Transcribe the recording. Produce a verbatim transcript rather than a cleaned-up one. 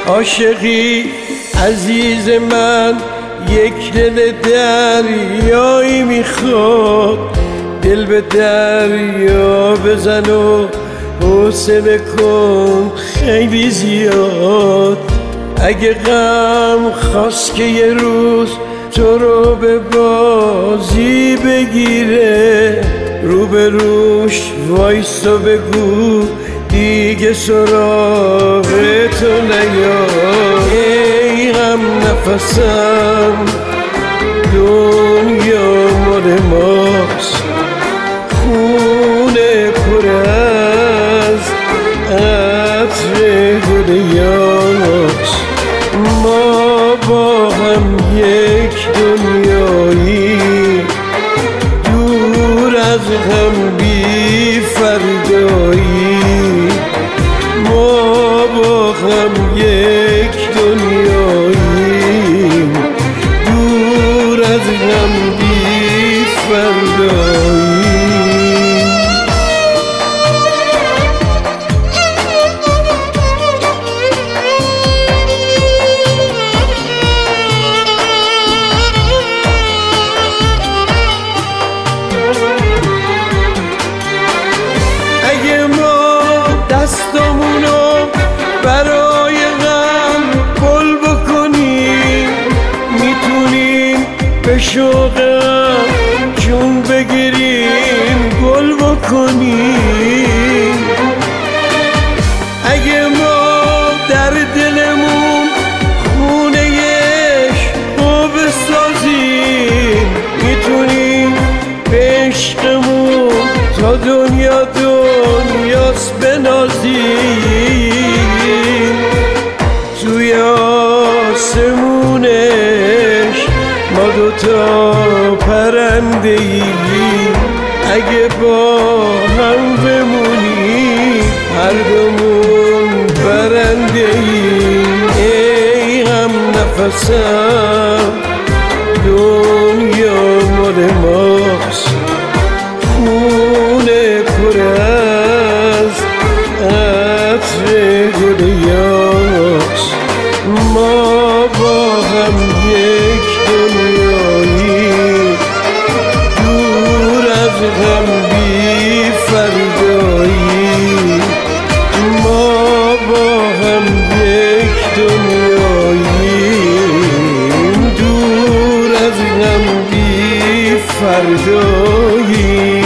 عاشقی عزیز من یک دل دریایی میخواد، دل به دریا بزن و حوصله کن خیلی زیاد. اگه غم خواست که یه روز تو رو به بازی بگیره، رو به روش وایس و بگو دیگه سراغ تو نیاد. ای غم نفسم دنیا مال ماست، خونه پر از عطر گل یاس. ما با هم یک دنیایی، دور از هم بی فردایی. ما با هم یک دنیایی، دور از هم بی فردایی. دستامونو برای غم گل بکنیم، میتونیم به شوقم جون بگیریم گل بکنیم. اگه ما در دلمون خونه عشق بسازیم، میتونیم به عشقمون تا دنیا دنیاست بنازیم. توی آسمونش ما دوتا پرنده ایم، اگه با هم بمونیم هر دومون برنده ایم. ای غم نفسم دنیا مال ماست، خونه پر از عطر گل یاس. ما با هم یک دنیایی، دور از هم بی فردایی. ما با هم یک دنیایی، دور از هم بی فردایی.